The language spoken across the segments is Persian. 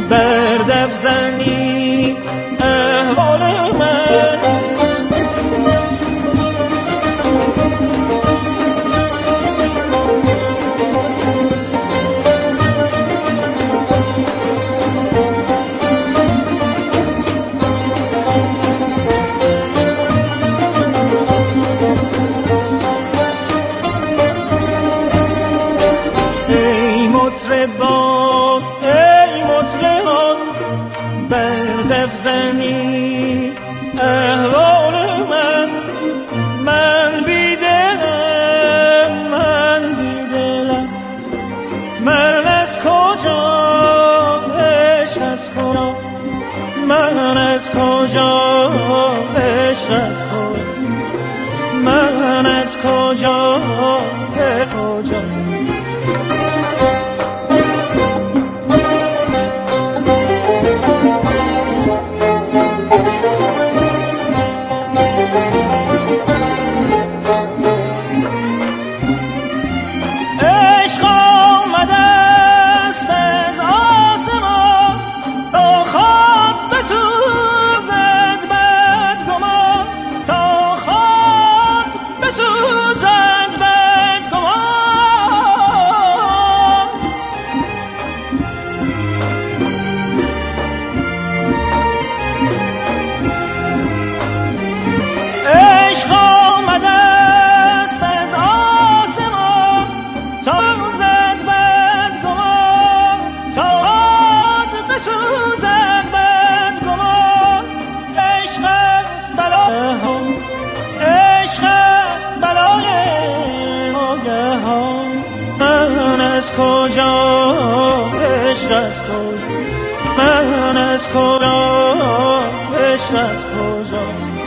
بردف زنی احوال من. ای مطربان ای مطربان بردف زنی احوال من. من بیدلم من بیدلم من از کجا عشق از کجا من از کجا عشق از کجا من از کجا به کجا. من از کجا عشق از کجا.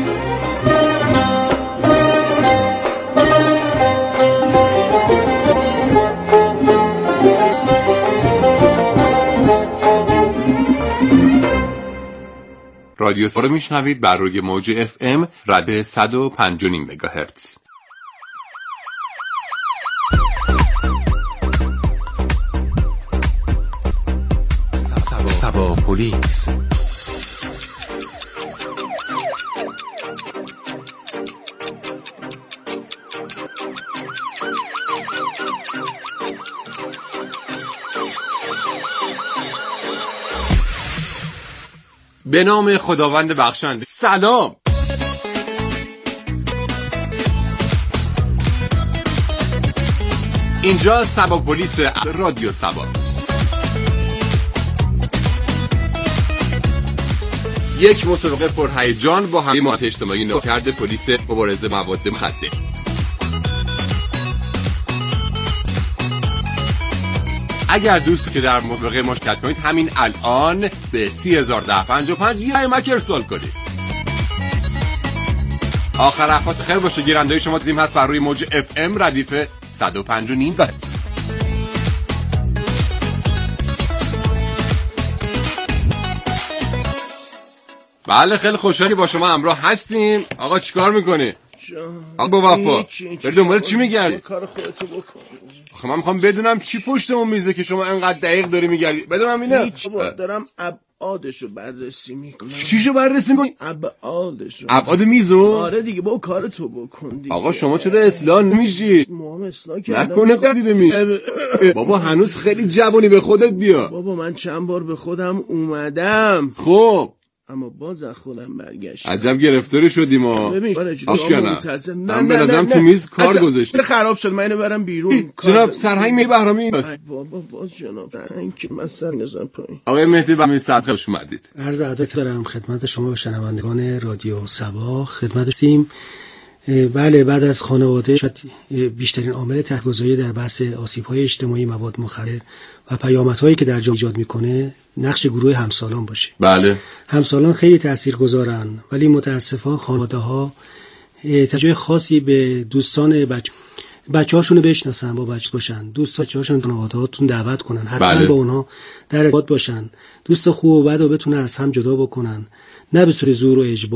رادیو سابا رو میشنوید بر روی موج FM رده 105.5 مگاهرتز. سابا پلیس. به نام خداوند بخشنده. سلام. اینجا سابا پلیس رادیو سابا. یک مسابقه پرهیجان با حمایت اجتماعی نوکرد پلیس مبارزه مواد مخدر. اگر دوستی که در مسابقه مشارکت کنید همین الان به 301055 یه مک ارسال کنید. آخر احوالت خیر باشه. گیرنده شما زیم هست بر روی موج FM ردیف 105.5 مگاهرتز. بله خیلی خوشحالی با شما همراه هستیم. آقا چیکار میکنی؟ آقا با وفا بری دنبال چی میگردی؟ کار خودتو بکن. آخه من میخوام بدونم چی پشتمون میزه که شما انقدر دقیق داری میگردی. بدونم اینه هیچ دارم ابعادشو بررسی میکنم. چیشو بررسی میکنی؟ ابعادشو. ابعاد میزو؟ آره دیگه با کارتو بکن دیگه. آقا شما چرا اصلاح نمیشی؟ موام اصلاح کردم. نکنه قضیه می بابا هنوز خیلی جوانی، به خودت بیا. بابا من چند بار به خودم اومدم. خب اما باز از خودم برگشتم. عجب گرفتاری شدیم ما. ببین من به نظرم تو میز کار گذاشتی. خراب شد، من اینو برم بیرون. جناب سرهنگ می بهرامی. بابا باز جناب سرهنگ که من سر نزن پایین. آقای مهدی به صد خوش اومدید. عرض ادب دارم خدمت شما شنوندگان رادیو سابا. خدمت سیم. بله، بعد از خانواده شاید بیشترین عامل تاثیرگذاری در بحث آسیب‌های اجتماعی مواد مخدر و پیامدهایی که در جامعه ایجاد میکنه نقش گروه همسالان باشه. بله، همسالان خیلی تاثیرگذارن، ولی متاسفانه خانواده‌ها توجه خاصی به دوستان بچه‌هاشون رو بشناسن، با بچه باشن، دوست بچه‌هاشون خانواده‌هاتون دعوت کنن، حتما با اونها در ارتباط باشن، دوست خوب و بد رو بتونن از هم جدا بکنن، نه به صورت زور و اجبار.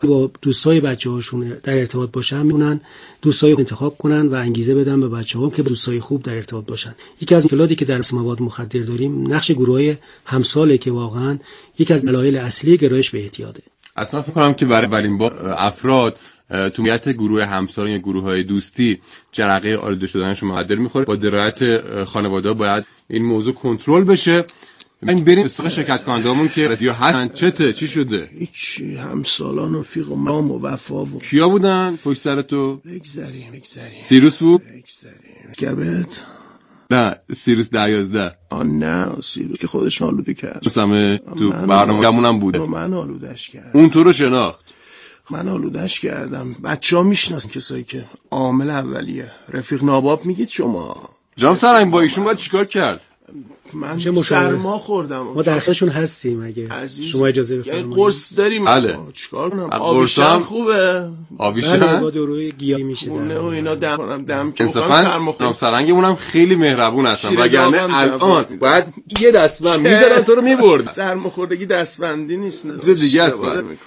با دوستای بچه‌هاشون در ارتباط باشن، میتونن دوستای انتخاب کنن و انگیزه بدن به بچه‌ها که با دوستای خوب در ارتباط باشن. یکی از مشکلاتی که در مواد مخدر داریم نقش گروه‌های همساله که واقعا یکی از دلایل اصلی گرایش به اعتیاده. اصلا فکر کنم که برای اولین بار افراد تو میت گروه همسال یا گروه‌های دوستی جرقه آلوده شدنشون مخدر میخوره. با درایت خانواده باید این موضوع کنترل بشه. بریم به سراغ شرکت کننده‌مون که یا هستن. چی شده؟ هیچ، همسالان و فیق و مام و وفا و کیا بودن پشت سر تو؟ بگذریم. سیروس بود؟ گبت؟ نه، سیروس 10-11. نه، سیروس که خودش آلوده کرد. سمه تو برنامه‌مون بوده. من آلودش کردم. اون تو رو شناخت. من آلودش کردم. بچه‌ها میشناسن کسایی که عامل اولیه. رفیق ناباب میگید شما. جام سرنگ با ایشون باید چیکار کرد؟ من سرما خوردم. ما در خدمتشون هستیم اگه شما اجازه بفرمایید. یعنی قرص داریم. بله. چیکار کنم؟ آبیشتر خوبه. آبیشتر با دروی گیاهی میشه در نه اینا دم که انصافا جام سرنگمون هم خیلی مهربون هستن، وگرنه الان باید یه دستبند میذارن تو رو میبرد. سرماخوردگی دستبندی نیست، نه دیگه است.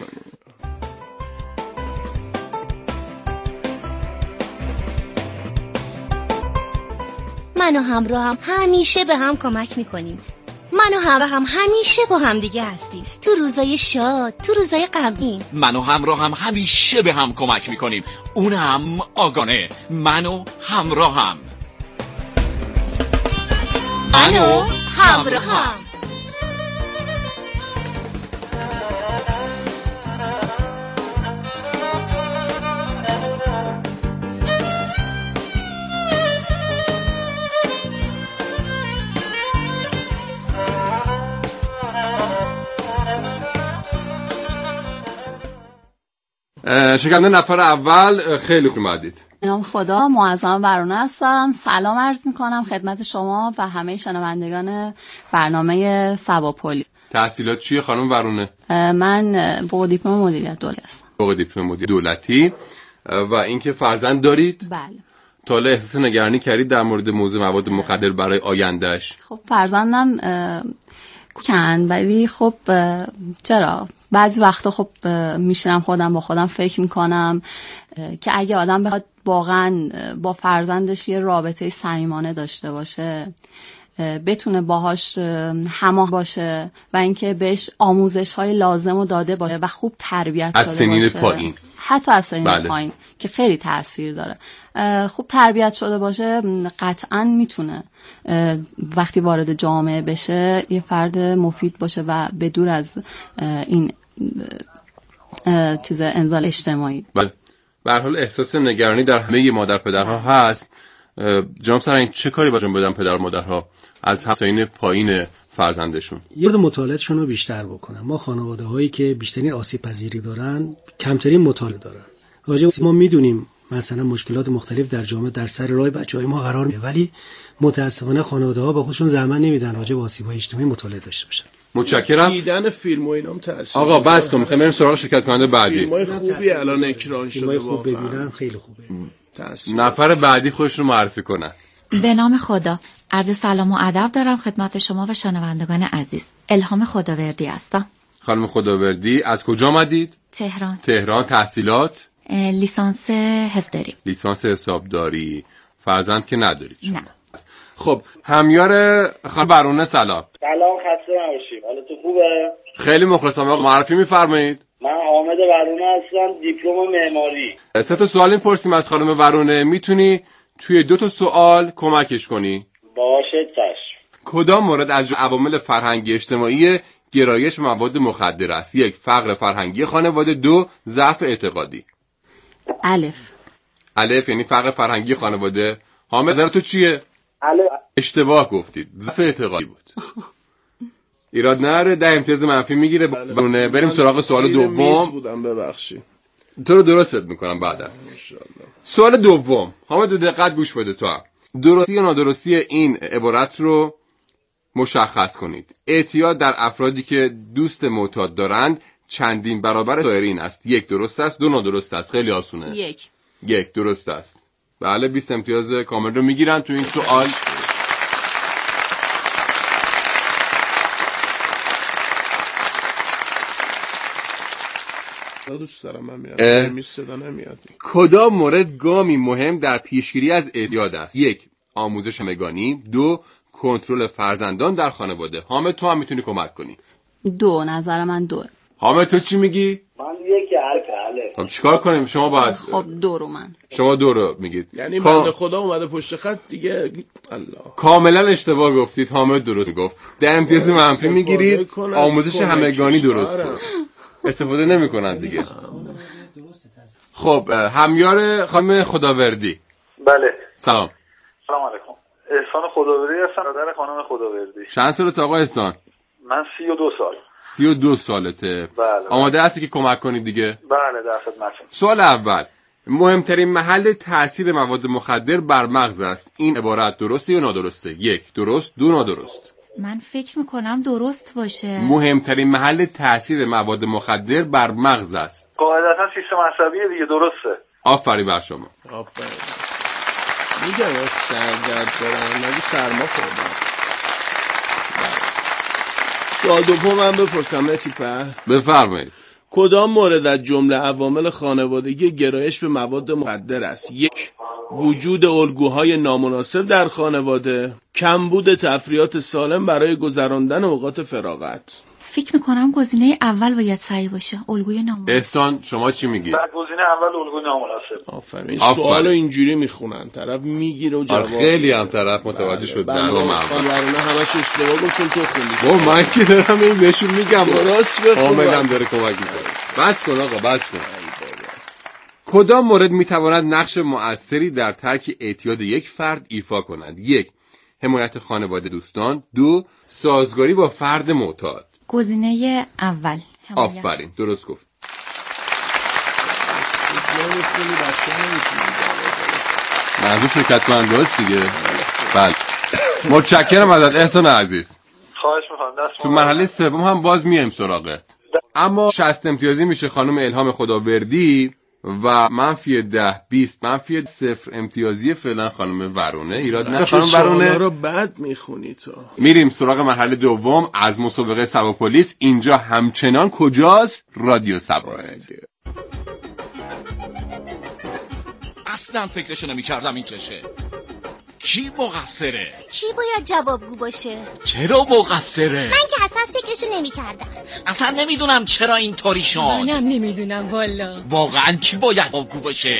من و همراهم همیشه به هم کمک میکنیم. من و همراهم همیشه با هم دیگه هستیم. تو روزای شاد، تو روزای غمگین. من و همراهم همیشه به هم کمک میکنیم. اونم آگانه. من و همراهم. من و همراهم. شکنده نفر اول خیلی خوب اومدید. نام خدا، معظم ورونه هستم. سلام عرض میکنم خدمت شما و همه شنوندگان برنامه سباپولی. تحصیلات چیه خانم ورونه؟ من فوق دیپلم مدیریت دولتی هستم. فوق دیپلم مدیریت دولتی. و اینکه فرزند دارید؟ بله. تا حالا احساس نگرانی کردید در مورد موضوع مواد مخدر برای آیندهش؟ خب فرزندم کوکن، ولی خب چرا بعضی وقتا خب میشینم خودم با خودم فکر میکنم که اگه آدم بخواد واقعا با فرزندش یه رابطه صمیمانه داشته باشه، بتونه باهاش همراه باشه و اینکه بهش آموزش‌های لازم رو داده باشه و خوب تربیت شده باشه، از سنین پایین، حتی از سنین پایین که خیلی تأثیر داره، خوب تربیت شده باشه، قطعاً میتونه وقتی وارد جامعه بشه یه فرد مفید باشه و به دور از این چیز انزال اجتماعی. بله. به هر حال احساس نگرانی در همه مادر پدرها هست. جناب سرنگ چه کاری باید بدن پدر مادرها از سنین پایین فرزندشون؟ یاد مطالعاتشون رو بیشتر بکنن. ما خانواده هایی که بیشترین آسیب پذیری دارن کمترین مطالعه دارن. راجع ما میدونیم مثلا مشکلات مختلف در جامعه در سر راه بچه‌های ما قرار میگیره، ولی متاسفانه خانواده‌ها با خودشون زحمت نمیدن راجع به آسیب‌های اجتماعی مطالعه داشته باشن. متشکرم. دیدن فیلم و اینام تاثیر. آقا بس کن، می‌خوایم بریم سراغ شرکت کننده بعدی. فیلم‌های خوبی الان اکران شده، فیلم‌های خوب ببینن خیلی خوبه. نفر بعدی خودش رو معرفی کنه. به نام خدا، عرض سلام و ادب دارم خدمت شما و شنوندگان عزیز. الهام خداوردی هستم. خانم خداوردی از کجا آمدید؟ تهران. تهران. تحصیلات؟ لیسانس حسابداری. لیسانس حسابداری. فرزند که ندارید شما؟ نه. خب همیار خانم ورونه سلام. سلام، خسته نباشید. حالتون خوبه؟ خیلی مخلصم. آقا معرفی می‌فرمایید؟ من حامد ورونه هستم، دیپلم معماری. 3 سوال می‌پرسیم از خانم ورونه، میتونی توی 2 سوال کمکش کنی؟ باشه چشم. کدام مورد از عوامل فرهنگی اجتماعی گرایش به مواد مخدر است؟ 1. فقر فرهنگی خانواده. 2. ضعف اعتقادی. الف یعنی فقر فرهنگی خانواده. حامد نظر تو چیه؟ اشتباه گفتید، ضعف اعتقادی بود. ایراد نره، 10 امتیاز منفی میگیره. بریم سراغ سوال دوم. بودم ببخشید. تو رو درستت میکنم بعدا. سوال دوم. حامد دقت گوش بده تو هم. درستی یا نادرستی این عبارت رو مشخص کنید. اعتیاد در افرادی که دوست معتاد دارند چندین برابر سایرین است. 1 درست است، 2 نادرست است. خیلی آسونه. 1 درست است. بله، 20 امتیاز کامل رو میگیرن تو این سوال. دوست دارم من میرم میز صدا نمیاد. کدام مورد گامی مهم در پیشگیری از اعتیاد است؟ 1. آموزش همگانی. 2. کنترل فرزندان در خانواده. حامد تو هم میتونی کمک کنی. 2. نظر من 2. حامد تو چی میگی؟ من یکی حرف. خب چیکار کنیم؟ شما باید خب 2 رو من. شما 2 رو میگید. یعنی بنده خدا اومده پشت خط دیگه. الله. کاملا اشتباه گفتید. حامد درست گفت. در امتیاز منفی میگیرید. آموزش همگانی درست بود. استفاده نمیکنن دیگه. خب همیار خانم خداوردی. بله. سلام. سلام علیکم. احسان خداوردی هستم، برادر خانم خداوردی. چند سالت آقا احسان؟ من 32 سال. 32 سالته. بله. آماده هستی که کمک کنی دیگه؟ بله در خدمتم. سوال اول، مهمترین محل تاثیر مواد مخدر بر مغز است. این عبارت درسته یا نادرسته؟ 1 درست، 2 نادرست. من فکر میکنم درست باشه. مهمترین محل تاثیر مواد مخدر بر مغز است. قاعدتا سیستم عصبی دیگه، درسته. آفرین بر شما. آفرین. میگم از سردرد دارم، نگو سرما خوردم. سوال دوم من بپرسم لطیفه؟ بفرمایید. کدام مورد از جمله عوامل خانوادگی گرایش به مواد مخدر است؟ 1. وجود الگوهای نامناسب در خانواده. کمبود تفریحات سالم برای گذراندن اوقات فراغت. فکر میکنم گزینه اول باید صحیح باشه. الگوی نامناسب. احسان شما چی میگی؟ گزینه اول الگوی نامناسب. آفرین. سوالو اینجوری میخونن، طرف میگیره و جواب. خیلی هم طرف متوجه شد. در واقع همش اشتباه گفت چون تو خوندی. من که دارم این بهشون میگم درست بخون. آمدم داره کمک میکنه. بس کن آقا، بس کن. کدام مورد میتواند نقش مؤثری در ترک اعتیاد یک فرد ایفا کند؟ 1. حمایت خانواده دوستان. 2. سازگاری با فرد معتاد. گزینه اول. آفرین درست گفت. منظور شرکت کننده است دیگه. بله. متشکرم ازت احسان عزیز. خواهش می‌کنم. تو مرحله سوم هم باز میایم سراغت. اما 60 امتیازی میشه خانم الهام خداوردی و منفی 10 20 منفی 0 امتیازی فعلا خانم ورونه. ایراد نه خانم ورونه رو بد میخونی تو. میریم سراغ مرحله دوم از مسابقه سبا پلیس. اینجا همچنان کجاست؟ رادیو سباست. اصلا فکرشو نمی‌کردم این کشه. کی مقصره؟ کی باید جوابگو باشه؟ چرا مقصره؟ من که اصلا فکرشو نمی‌کردم. اصلا نمیدونم چرا اینطوری شد. منم نمیدونم والا. واقعا کی باید جوابگو باشه؟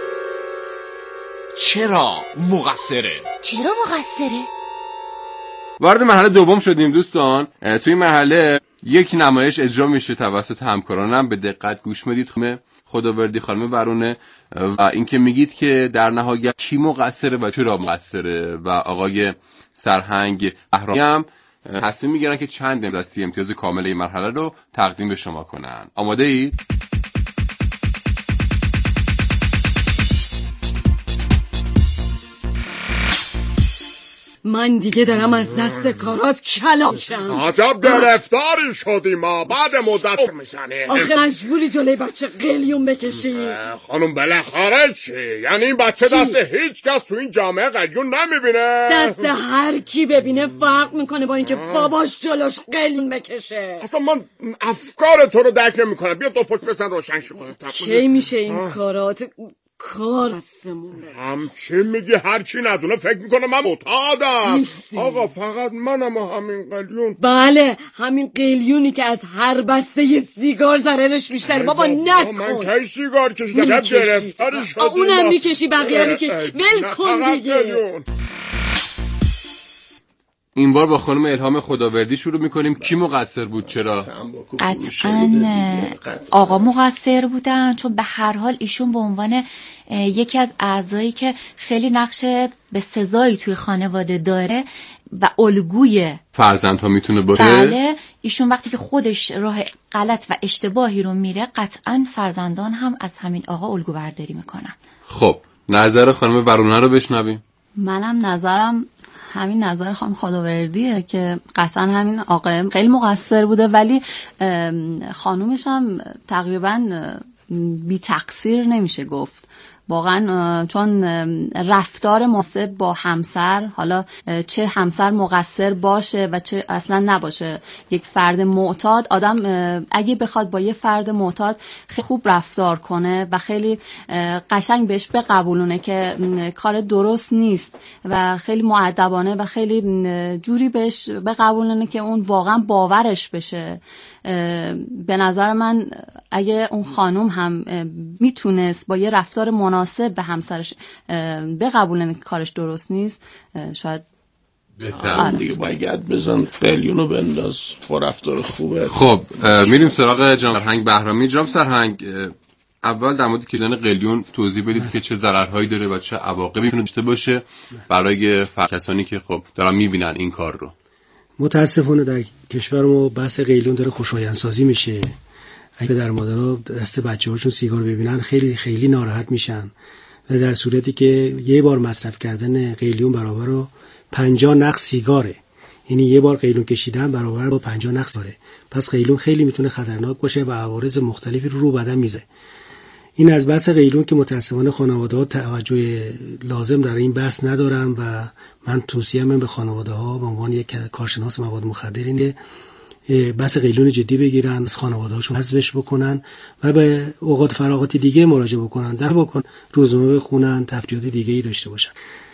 چرا مقصره؟ چرا مقصره؟ وارد مرحله دوم شدیم دوستان. توی مرحله یک نمایش اجرا میشه توسط همکارانم. به دقت گوش میدید. خانم خداوردی، خانم ورونه، و اینکه میگید که در نهایت کی مقصره و چرا مقصره. و آقای سرهنگ اهرامی هم تصمیم میگیرن که چند از 30 امتیاز کامل این مرحله رو تقدیم به شما کنن. آماده اید؟ من دیگه دارم از دست کارات کلاشم. عجب گرفتاری شدی ما بعد مدت میزنه. آخه مجبوری جلوی بچه قلیون بکشی. خانم بالاخره چی؟ یعنی این بچه دست هیچ کس تو این جامعه قلیون نمیبینه؟ دست هر کی ببینه فرق میکنه با اینکه باباش جلوش قلیون بکشه. اصلا من افکار تو رو درک نمیکنم. بیا دو پک بزن روشنشی کنه. کی میشه این کارات؟ کار هستمون همچی میگی؟ هر چی ندونه فکر میکنه من معتادم. آقا فقط منم همین قلیون. بله همین قلیونی که از هر بسته سیگار ضررش بیشتره. بابا نکن. من کی سیگار کشیدم؟ گرفتاری شدی. اونم میکشی بقیه رو میکش. ول کن دیگه. این بار با خانم الهام خداوردی شروع میکنیم. کی مقصر بود؟ چرا؟ قطعاً آقا مقصر بودن، چون به هر حال ایشون به عنوان یکی از اعضایی که خیلی نقش به سزایی توی خانواده داره و الگوی فرزندها میتونه باشه. بله ایشون وقتی که خودش راه غلط و اشتباهی رو میره قطعاً فرزندان هم از همین آقا الگو برداری میکنن. خب نظر خانم ورونه رو بشنویم. منم نظرم همین نظر خانم خداوردیه که قطعا همین آقا خیلی مقصر بوده، ولی خانومش هم تقریبا بی تقصیر نمیشه گفت واقعا چون رفتار مناسب با همسر، حالا چه همسر مقصر باشه و چه اصلا نباشه، یک فرد معتاد، آدم اگه بخواد با یه فرد معتاد خیلی خوب رفتار کنه و خیلی قشنگ بهش بقبولونه که کار درست نیست و خیلی مؤدبانه و خیلی جوری بهش بقبولونه که اون واقعا باورش بشه، به نظر من اگه اون خانم هم میتونست با یه رفتار مناسب به همسرش بقبولن که کارش درست نیست، شاید بهتر دیگه باید بزن قلیونو بنداز با رفتار خوبه. خب میریم سراغ جناب سرهنگ بهرامی. جناب سرهنگ، اول در مورد کشیدن قلیون توضیح بدید که چه ضررهایی داره و چه عواقبی میتونه داشته باشه برای کسانی که خب دارن میبینن این کار رو. متاسفانه در کشور ما بحث قلیون داره خوشایندسازی میشه. اگه پدر مادرها دست بچه‌هاشون سیگار ببینن خیلی خیلی ناراحت میشن، و در صورتی که یه بار مصرف کردن قلیون برابر با 50 نخ سیگاره، یعنی یه بار قلیون کشیدن برابر با 50 نخ سیگاره. پس قلیون خیلی میتونه خطرناک باشه و عوارض مختلفی رو بدن میذاره. این از بحث قلیون که متاسفانه خانواده‌ها توجه لازم در این بحث ندارن و من توصیه‌ام به خانواده‌ها به عنوان یک کارشناس مواد مخدر اینه بحث قلیون جدی بگیرن، از خانواده‌هاشون حذفش بکنن و به اوقات فراغت دیگه مراجعه بکنن، روزنامه بخونن، تفریحات دیگه‌ای داشته باشن.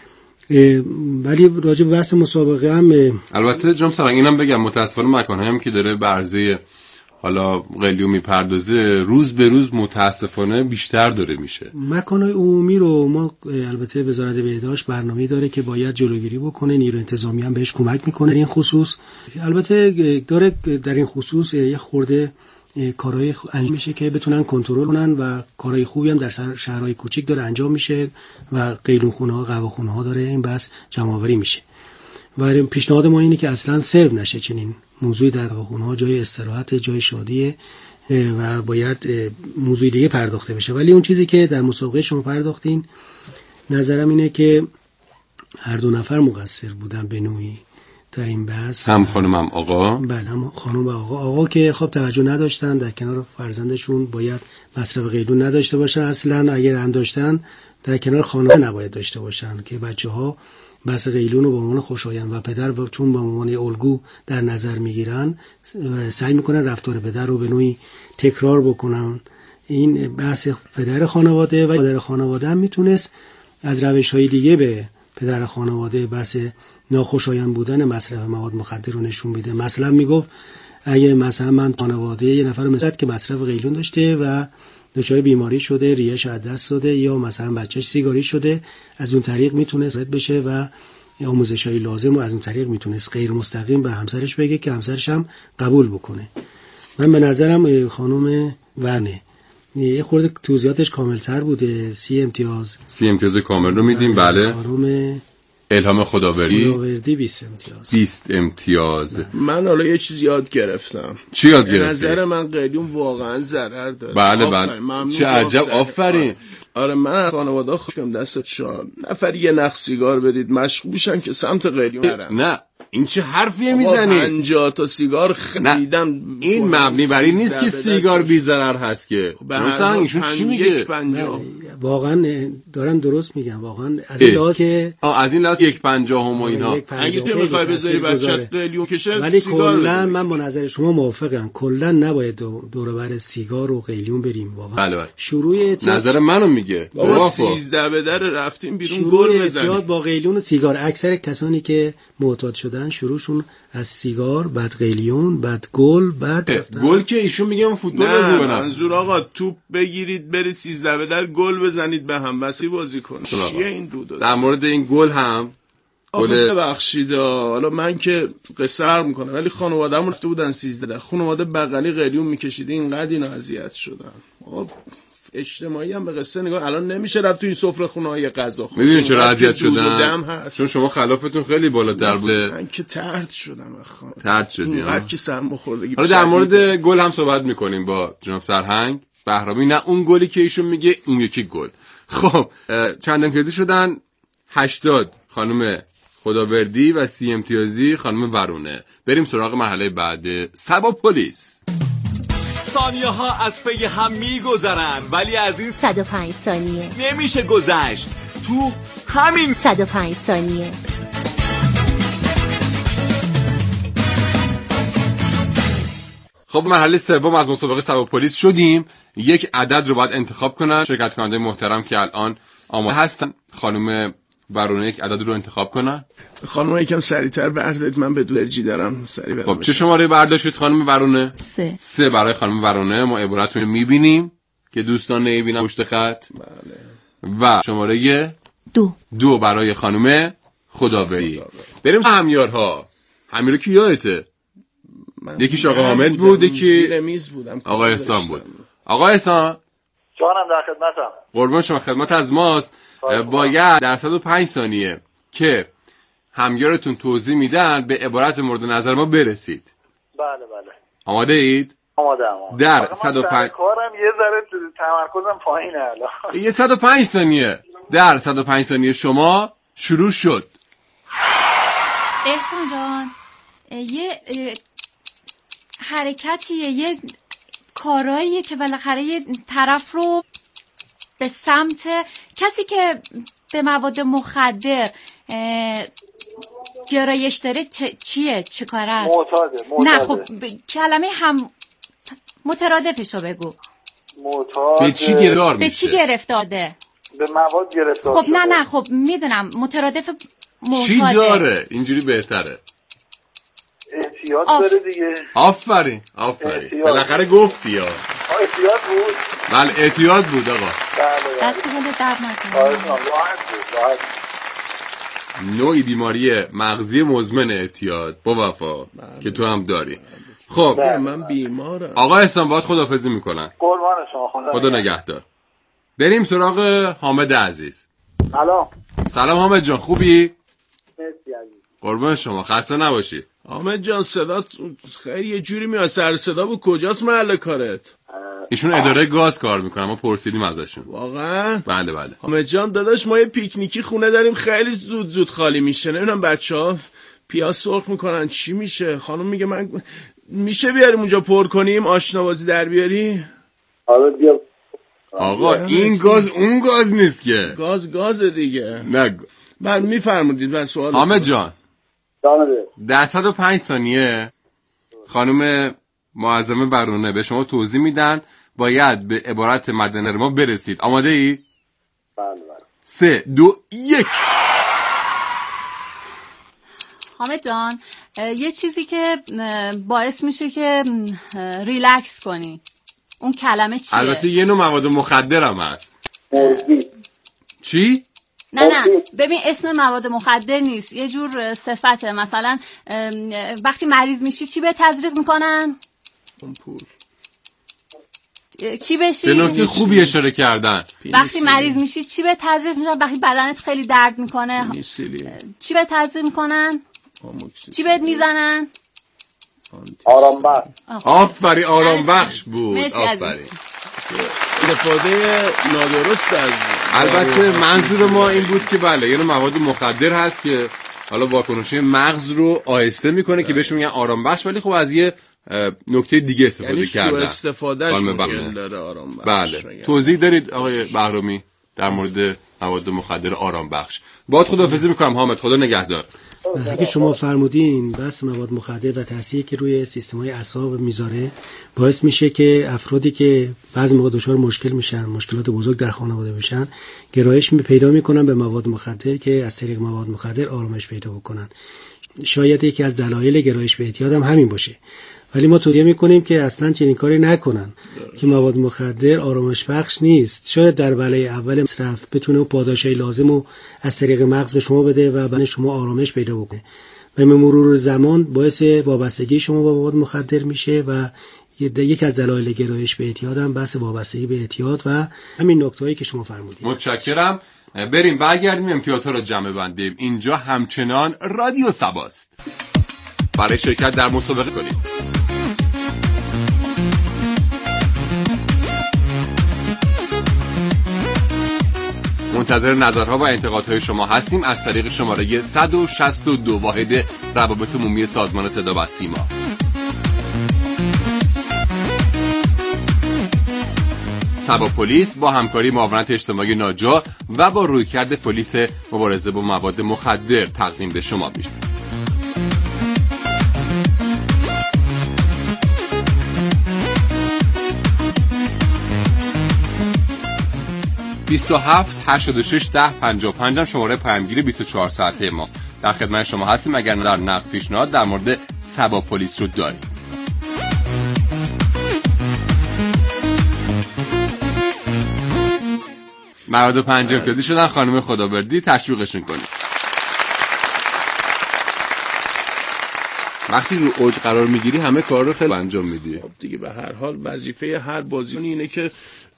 ولی راجع به بحث مسابقه هم البته جناب سرهنگ اینم بگم متاسفانه مکان‌هایی هم که داره به عرضه حالا قلیون میپردازه روز به روز متاسفانه بیشتر داره میشه. مکان‌های عمومی رو ما البته وزارت بهداشت برنامه‌ای داره که باید جلوگیری بکنه، نیروی انتظامی هم بهش کمک میکنه در این خصوص. البته داره در این خصوص یه خورده کارهای انجام میشه که بتونن کنترل کنن و کارهای خوبی هم در شهرهای کوچیک داره انجام میشه و قیلونخونه‌ها، قهوه‌خونه‌ها داره این بحث جمع‌آوری میشه. و پیشنهاد ما اینه که اصلا سرو نشه چنین موضوعی در قهوه‌خونه‌ها، جای استراحت، جای شادیه و باید موضوع دیگه پرداخته بشه. ولی اون چیزی که در مسابقه شما پرداختین، نظرم اینه که هر دو نفر مقصر بودن به نوعی در این بحث، هم خانم هم آقا. بله، هم خانم و آقا که خب توجه نداشتن، در کنار فرزندشون باید مصرف قلیون نداشته باشن، اصلا اگر هم داشتن در کنار خانواده نباید داشته باشن که بچه‌ها بحث قلیون رو به عنوان خوشایند و پدر چون به عنوان الگو در نظر میگیرن سعی میکنن رفتار پدر رو به نوعی تکرار بکنن. این بحث پدر خانواده و مادر خانواده هم میتونست از روش‌های دیگه به پدر خانواده بحث ناخوشایند بودن مصرف مواد مخدر رو نشون میده. مثلا میگفت اگه مثلا من خانواده یه نفر مثلا که مصرف قلیون داشته و دچار بیماری شده، ریه‌اش از دست داده یا مثلا بچه‌ش سیگاری شده، از اون طریق میتونست رد بشه و آموزش‌های لازم و از اون طریق میتونست غیر مستقیم به همسرش بگه که همسرش هم قبول بکنه. من به نظرم خانم ورنه یه خورده توضیحاتش کاملتر بوده. 30 امتیاز کامل رو میدیم. بله. خانم الهام خداوردی 20 امتیاز. من حالا یه چیز یاد گرفتم. چی یاد گرفتی؟ نظر من قلیون واقعا ضرر داره. بله. چه عجب، آفرین. آره من از خانواده خوشم دست شان نفر یه نخ سیگار بدید مشغول بشن که سمت قلیون نرن. نه این چه حرفیه میزنی؟ 50 تا سیگار خریدم. این مبنی بر این نیست که سیگار بی ضرر هست که. مثلا ایشون چی میگه؟ واقعا دارن درست میگن. واقعا از این لحاظ که از این لحاظ 1/50 و اینا. اگه تو میخوای بذاری بچت قلیون کشه، ولی کلا من با نظر شما موافقم. کلا نباید دور و بر سیگار و قلیون بریم. واقعا بله. شروع نظر منو میگه. بابا 13 به در رفتیم بیرون گل بزنیم. با قلیون و سیگار اکثر کسانی که معتاد شدن شروعشون از سیگار، بعد قلیون، بعد گل، بعد گل که ایشون میگم فوتبال بازی کنن. منظور آقا توپ بگیرید برید 13 به در گل بزنید به هم بسی بازی کنید. چیه این دو در مورد این گل هم ببخشید حالا من که قصر میکنم ولی خانواده‌مون رفته بودن 13 در خانواده بغلی قلیون میکشیده، اینقدر اینا اذیت شدن. اجتماعی هم به قصه نگاه الان نمیشه رفت تو این سفره خونه‌های غذا خورد. میدونین چرا اذیت شدن؟ چون شما خلافتون خیلی بالاتر بوده. من که طرد شدم. طرد شدی. بعد که سرماخوردگی. حالا در مورد گل هم صحبت میکنیم با جناب سرهنگ بهرامی. نه اون گلی که ایشون میگه، اون یکی گل. خب چند امتیازی شدن؟ 80 خانم خداوردی و 30 امتیازی خانم ورونه. بریم سراغ مرحله بعد. سبا پلیس. ثانیه ها از پی هم میگذرن، ولی از این 105 ثانیه نمیشه گذشت. تو همین 105 ثانیه خب مرحله سوم از مسابقه سبا پلیس شدیم. یک عدد رو باید انتخاب کنن شرکت کننده محترم که الان آماده هستن. خانم برونه یک عدد رو انتخاب کنن. خانم یکم سریعتر بردارید، من بدون الرژی دارم. سریع خب چه شماره برداشتید خانم برونه؟ 3 برای خانم برونه. ما عبارتون رو میبینیم که دوستان نمیبینن پشت خط. بله. و شماره 2 برای خانم خداوری. بریم همیارها. همیارو کی یادته؟ یکیش آقا حامد بود، یکی آقا احسان بود. آقا احسان جانم در خدمتم. قربان شما، خدمت از ماست. باید در 105 ثانیه که همیارتون توضیح میدن به عبارت مورد نظر ما برسید. بله بله. آماده اید؟ آماده. در 105 کارم یه ذره تمرکزم پایینه الان. یه 105 ثانیه. در 105 ثانیه شما شروع شد. احسان جان، یه حرکتیه، یه کاراییه که بالاخره یه طرف رو به سمت کسی که به مواد مخدر گرایش داره چیه؟ چه کار است؟ معتاده. نه خب کلمه هم مترادفشو بگو. به چی گرفتار میشه؟ به چی گرفتاره؟ به مواد گرفتار. خب نه خب میدونم مترادف معتاده. چی داره؟ اینجوری بهتره. احتیاط داره دیگه. آفرین. بالاخره گفتی یا احتیاط بود. بله احتیاط بود آقا. بله. دست بله درد نکنه. راحت. نوعی بیماری مغزی مزمن اعتیاد با وفا که تو هم داری. خب من بیمارم. آقا احسان باید خداحافظی میکنن. قربان شما. خدا نگهدار. بریم سراغ حامد عزیز. سلام حامد جان، خوبی؟ مرسی عزیز. قربان شما، خسته نباشی. حامد جان صدات خیلی یه جوری میاد، سر صدا بود. کجاست محل کارت؟ ایشون اداره گاز کار میکنن، ما پرسیدیم ازشون. واقعا؟ بله. حامد جان داداش ما یه پیکنیکی خونه داریم، خیلی زود خالی میشه. نمیدونم بچه‌ها پیاز سرخ میکنن چی میشه. خانم میگه من میشه بیاریم اونجا پر کنیم، آشنابازی در بیاری؟ آره بیا. آقا این گاز اون گاز نیست که. گاز دیگه. نه من میفرمودید من سوال. حامد جان در 105 ثانیه خانم معظمه برونه به شما توضیح میدن، باید به عبارت مد نظر ما برسید. آماده ای؟ بله. 3 2 1. حامد جان یه چیزی که باعث میشه که ریلکس کنی، اون کلمه چیه؟ البته یه نوع مواد مخدر هم هست. چی؟ نه ببین اسم مواد مخدر نیست، یه جور صفته. مثلا وقتی مریض میشی چی به تزریق میکنن؟ چی بشی؟ به نکته خوبی اشاره کردن. وقتی مریض میشی چی به تزریق میکنن؟ وقتی بدنت خیلی درد میکنه چی به تزریق میکنن؟ چی بهت میزنن؟ آرام بخش. آفرین، آرام بخش بود. آفرین. استفاده نادرست از البته منظور ما این بود که بله یه مواد مخدر هست که حالا واکنشی مغز رو آهسته میکنه که بهش میگن آرام بخش، ولی خب از یه نکته دیگه استفاده کردن. یعنی سوء استفادهش مشکل داره آرام بخش. بله. توضیح دارید آقای بهرامی در مورد مواد مخدر آرام بخش؟ باید خداحافظی میکنم حامد، خدا نگهدار. اگه شما فرمودین بس مواد مخدر و تأثیری که روی سیستم‌های اعصاب میذاره باعث میشه که افرادی که بعضی موقع دچار مشکل میشن، مشکلات بزرگ در خانواده میشن، گرایش پیدا میکنن به مواد مخدر که از طریق مواد مخدر آرامش پیدا بکنن. شاید یکی از دلایل گرایش به اعتیاد هم همین باشه، ولی ما توصیه میکنیم که اصلا چنین کاری نکنن که مواد مخدر آرامش بخش نیست. شاید در وهله اول مصرف بتونه پاداشی لازم رو از طریق مغز به شما بده و بدن شما آرامش پیدا بکنه و به مرور زمان باعث وابستگی شما با مواد مخدر میشه و یکی از دلایل گرایش به اعتیاد هم بحث وابستگی به اعتیاد و همین نکتهایی که شما فرمودید. متشکرم. بریم برگردیم امتیازها رو جمع بندیم. اینجا همچنان رادیو سباست. برای شرکت در مسابقه کنید. منتظر نظرها و انتقادهای شما هستیم از طریق شماره 162 واحد روابط عمومی سازمان صدا و سیما. سبا پلیس با همکاری معاونت اجتماعی ناجا و با رویکرد پلیس مبارزه با مواد مخدر تقدیم به شما میشه. (27861055) شماره پیامگیری 24 ساعته ما. در خدمت شما هستیم اگر در نقد پیشنهاد در مورد سبا پلیس رو دارید. مرد 5 امتیازی شدن خانم خداوردی، تشویقشون کنید. وقتی رو اوج قرار میگیری همه کار رو خیلی انجام میدی. خب دیگه به هر حال وظیفه هر بازیکن اینه که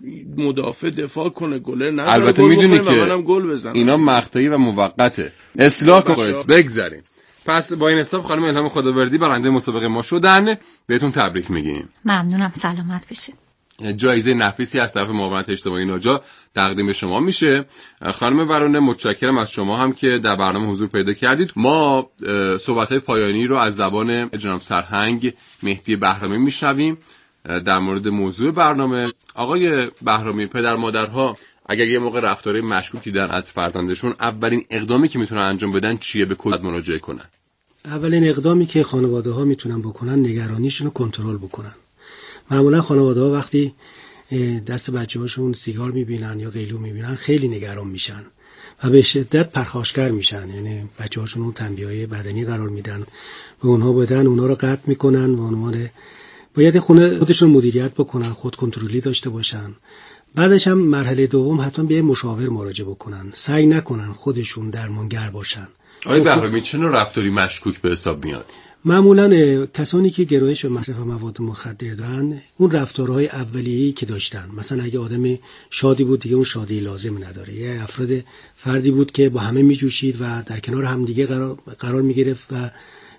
مدافع دفاع کنه، گلر نزنه. البته میدونی که منم گل بزنم. اینا مقطعی و موقته. اصلاح کنید، بگذاریم. پس با این حساب خانم الهام خداوردی برنده مسابقه ما شدن. بهتون تبریک میگیم. ممنونم، سلامت بشه. جایزه نفیسی از طرف معاونت اجتماعی ناجا تقدیم به شما میشه. خانم ورونه متشکرم از شما هم که در برنامه حضور پیدا کردید. ما صحبت‌های پایانی رو از زبان جناب سرهنگ مهدی بهرامی میشنویم در مورد موضوع برنامه. آقای بهرامی، پدر مادرها اگر یه موقع رفتاری مشکوک دیدن از فرزندشون، اولین اقدامی که میتونن انجام بدن چیه؟ به کجا مراجعه کنن؟ اولین اقدامی که خانواده‌ها میتونن بکنن نگرانیشون رو کنترل بکنن. معمولا خانواده‌ها وقتی دست بچه‌هاشون سیگار می‌بینن یا قیلو می‌بینن خیلی نگران میشن و به شدت پرخاشگر میشن. یعنی بچه‌هاشون اون تنبیه‌های بدنی قرار میدن، به اونها بدن، اونها رو قطع میکنن و اونها باید خودشون مدیریت بکنن، خود کنترلی داشته باشن. بعدش هم مرحله دوم حتما به مشاور مراجعه بکنن، سعی نکنن خودشون درمانگر باشن. آقای بهرامی، چه نوع رفتاری مشکوک به حساب میاد؟ معمولا کسانی که گرایش به مصرف مواد مخدر دارن، اون رفتارهای اولیه‌ای که داشتن، مثلا اگه آدم شادی بود دیگه اون شادی لازم نداره، یا فردی بود که با همه میجوشید و در کنار همدیگه قرار میگرفت و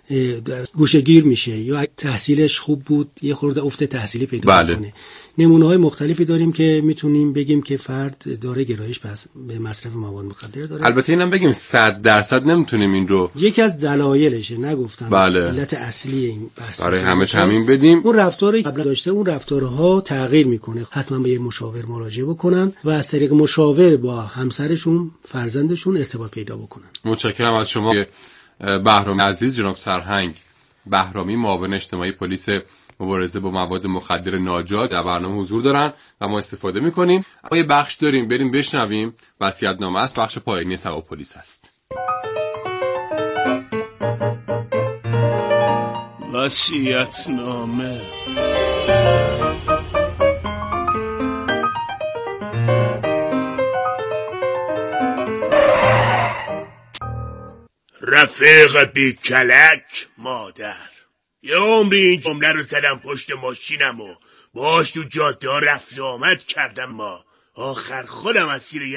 گوشه‌گیر میشه، یا تحصیلش خوب بود یه خورده افت تحصیلی پیدا میکنه. نمونه‌های مختلفی داریم که میتونیم بگیم که فرد داره گرایش به مصرف مواد مخدر داره. البته اینم بگیم 100% نمیتونیم این رو، یکی از دلایلشه، نگفتم علت اصلی این بحث برای همه همین بدیم. اون رفتاری قبلا داشته، اون رفتارها تغییر میکنه، حتما به یه مشاور مراجعه بکنن و از طریق مشاور با همسرشون، فرزندشون ارتباط پیدا بکنن. متشکرم از شما بهرامی عزیز. جناب سرهنگ بهرامی، معاون اجتماعی پلیس مبارزه با مواد مخدر ناجا، در برنامه حضور دارن و ما استفاده میکنیم. ما یه بخش داریم، بریم بشنویم. وصیت‌نامه است، بخش پایانی سبا پلیس است. وصیت‌نامه. رفیق بی کلک مادر، یه عمری این جمله رو زدم پشت ماشینم و باش تو جاده ها رفت و آمد کردم، ما آخر خودم اسیر